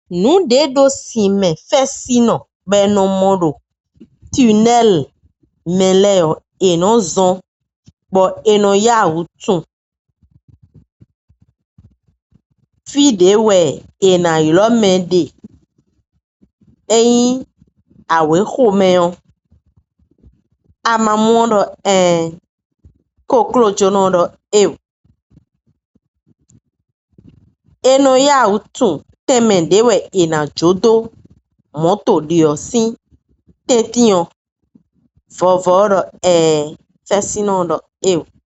Nous de sime fesino beno modo tunnel meleo eno zon bo eno ya utun fide we ena ilo mede eyin awe khomeon amamodo koklo jonodo eno ya utun temende we ena jodo moto diosin tetion vovoro fesino do